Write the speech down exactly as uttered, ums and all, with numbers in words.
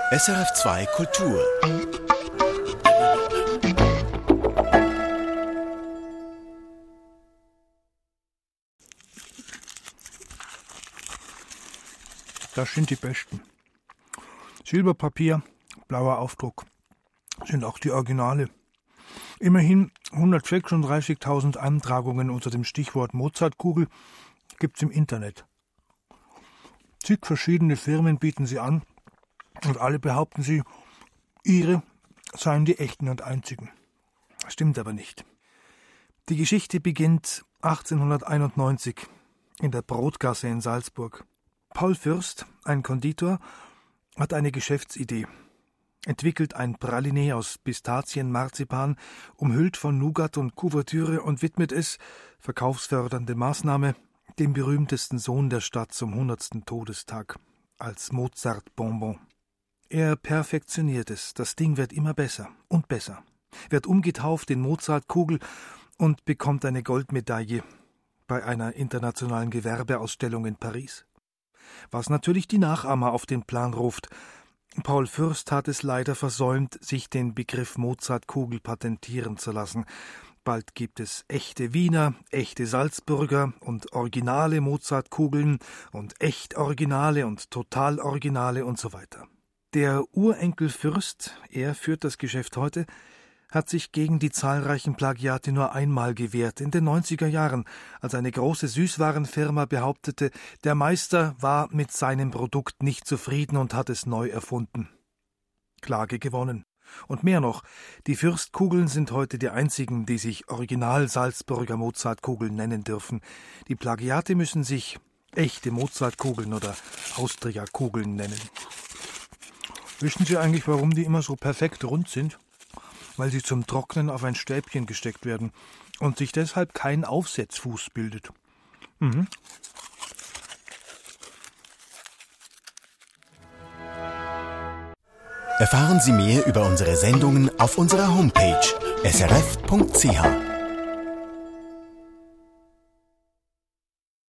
S R F zwei Kultur. Das sind die besten. Silberpapier, blauer Aufdruck, sind auch die Originale. Immerhin hundertsechsunddreißigtausend Eintragungen unter dem Stichwort Mozartkugel gibt's im Internet. Zig verschiedene Firmen bieten sie an und alle behaupten sie, ihre seien die echten und einzigen. Stimmt aber nicht. Die Geschichte beginnt achtzehnhunderteinundneunzig in der Brotgasse in Salzburg. Paul Fürst, ein Konditor, hat eine Geschäftsidee. Entwickelt ein Praliné aus Pistazien-Marzipan, umhüllt von Nougat und Kuvertüre und widmet es, verkaufsfördernde Maßnahme, dem berühmtesten Sohn der Stadt zum hundertsten Todestag, als Mozart-Bonbon. Er perfektioniert es, das Ding wird immer besser und besser, wird umgetauft in Mozartkugel und bekommt eine Goldmedaille bei einer internationalen Gewerbeausstellung in Paris. Was natürlich die Nachahmer auf den Plan ruft. Paul Fürst hat es leider versäumt, sich den Begriff Mozartkugel patentieren zu lassen. Bald gibt es echte Wiener, echte Salzburger und originale Mozartkugeln und echt Originale und total Originale und so weiter. Der Urenkel Fürst, er führt das Geschäft heute, hat sich gegen die zahlreichen Plagiate nur einmal gewehrt, in den neunziger Jahren, als eine große Süßwarenfirma behauptete, der Meister war mit seinem Produkt nicht zufrieden und hat es neu erfunden. Klage gewonnen. Und mehr noch, die Fürstkugeln sind heute die einzigen, die sich Original Salzburger Mozartkugeln nennen dürfen. Die Plagiate müssen sich echte Mozartkugeln oder Austria-Kugeln nennen. Wissen Sie eigentlich, warum die immer so perfekt rund sind? Weil sie zum Trocknen auf ein Stäbchen gesteckt werden und sich deshalb kein Aufsetzfuß bildet. Mhm. Erfahren Sie mehr über unsere Sendungen auf unserer Homepage s r f punkt c h.